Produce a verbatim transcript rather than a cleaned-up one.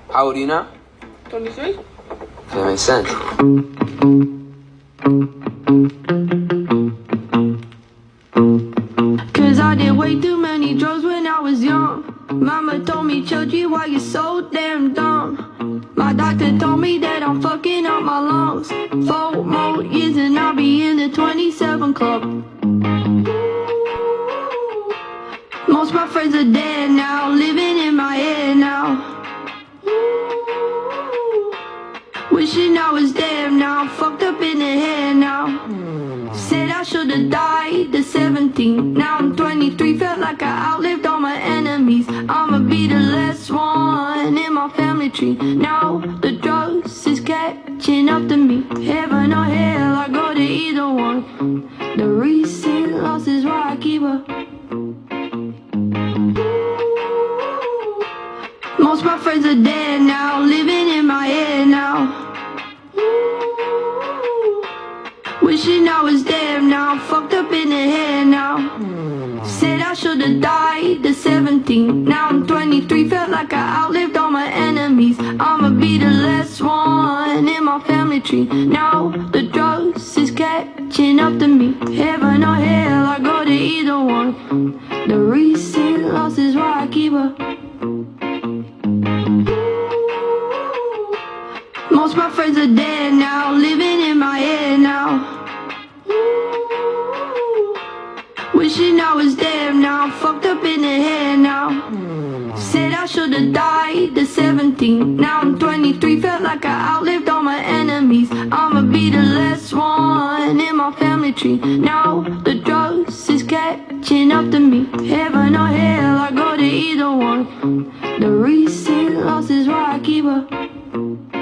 How old are you now? twenty-three. That makes sense. Cause I did way too many drugs when I was young. Mama told me, children, why you so damn dumb? My doctor told me that I'm fucking up my lungs. Four more years and I'll be in the twenty-seven club. Most my friends are dead now, living in my head now. Wishing I was dead now, fucked up in the head now. Said I should've died at seventeen. Now I'm twenty-three, felt like I outlived all my enemies. I'ma be the last one in my family tree. Now the drugs is catching up to me. Heaven or hell, I go to either one. The recent loss is why I keep up. Most my friends are dead now, living in my head now. Wishing I was dead now, fucked up in the head now. Said I should've died at seventeen. Now I'm twenty-three, felt like I outlived all my enemies. I'ma be the last one in my family tree. Now the drugs is catching up to me. Heaven or hell, I go to either one. The recent loss is why I keep up. Most my friends are dead now, living in my head now. Wishing I was dead now, fucked up in the head now. Said I should've died at seventeen. Now I'm twenty-three, felt like I outlived all my enemies. I'ma be the last one in my family tree. Now the drugs is catching up to me. Heaven or hell, I go to either one. The recent loss is why I keep up.